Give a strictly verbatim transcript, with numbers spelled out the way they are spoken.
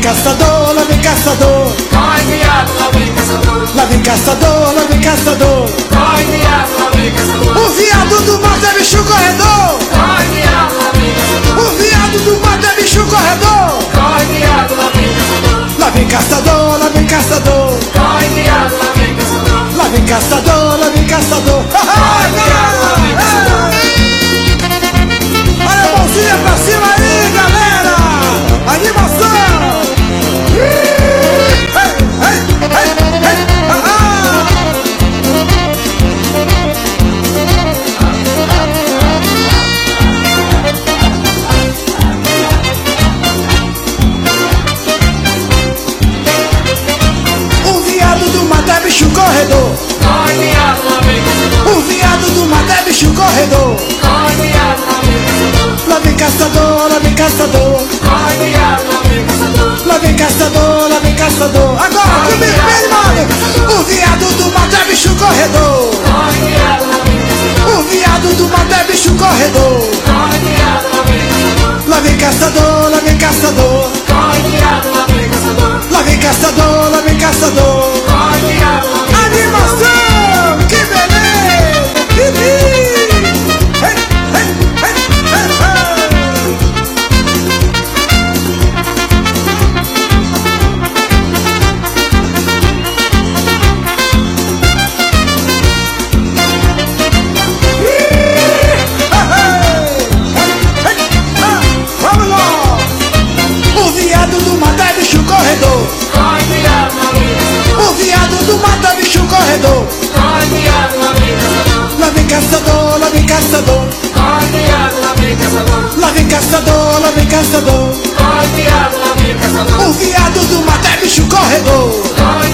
caçador, lá vem caçador. Corre, viado, lá vem caçador. Lá vem caçador, lá vem caçador. Corre, viado, lá vem caçador. O viado do mato é bicho corredor. Corre, viado, lá vem caçador. O viado do mato é bicho corredor. Corre, viado, lá vem caçador. Lá vem caçador, lá vem caçador. Corre, viado, lá vem caçador. Lá vem caçador, lá vem caçador. Corre, viado, lá vem caçador. Olha a mãozinha pra cima aí, galera. Animação. Ei, ei, ei, ei. Ah, ah. O viado do mato é bicho corredor. Corre, viado, lá vem caçador. O viado do mato é bicho corredor. Corre, viado, lá vem caçador. Lá vem caçador, lá vem caçador. Corre, viado, lá vem caçador. Lá vem caçador, lá vem caçador. Agora comigo, bem, mano. O viado do mato é bicho corredor. Corre, viado, lá vem caçador. O viado do mato é bicho corredor. Corre, viado, lá vem caçador. Lá vem caçador, lá vem caçador. Corre, viado, lá vem caçador. Lá vem caçador, lá vem caçador. Corre, viado, lá vem Animação! Que beleza! Que lindo! Hey, hey, hey, hey, hey. Vamos lá! O viado do mato é bicho corredor. Corre, viado, lá vem caçador. O viado do mato é bicho corredor. Corre, viado, lá vem caçador. Lá vem caçador, lá vem caçador. Corre, viado, lá vem caçador. Lá vem caçador, lá vem caçador. Corre, viado, lá vem caçador. O viado do mato é bicho corredor. Corre,